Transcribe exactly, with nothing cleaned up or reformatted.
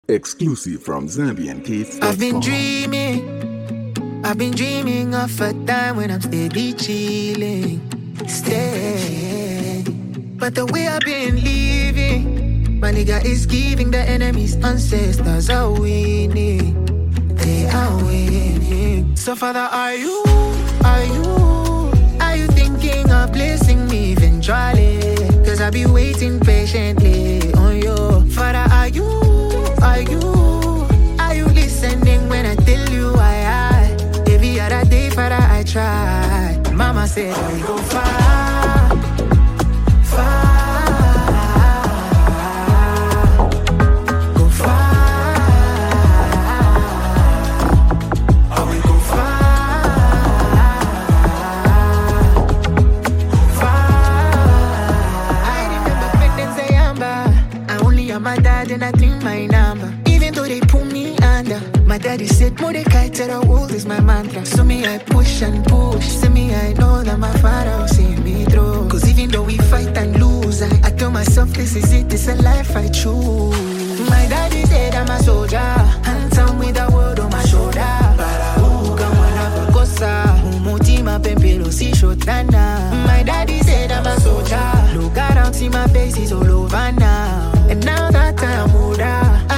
Exclusive from Zambian Kids. I've been dreaming, I've been dreaming of a time when I'm steady chilling, steady. But the way I've been living, my nigga is giving the enemy's ancestors are winning, they are winning. So Father, are you, are you, are you thinking of blessing me eventually? Cause I've been waiting patiently on you. Father, are you, are you, are you listening when I tell you I, I every other day, Father, I try. Mama said, I will go far, far, go far. I will go far, far. I remember back then say I'm bad. I only have my dad and I think my number. Even though they pull me under, my daddy said, Mordecai to the world is my mantra. So me I push and push. See me I know that my father will see me through. Cause even though we fight and lose, I, I tell myself this is it, this a life I choose. My daddy said I'm a soldier, handsome with the world on my shoulder. Parauga mwana kosa, umutima pempelo si shotana. My daddy said I'm a soldier, look around see my face is all over now. And now that I'm older, I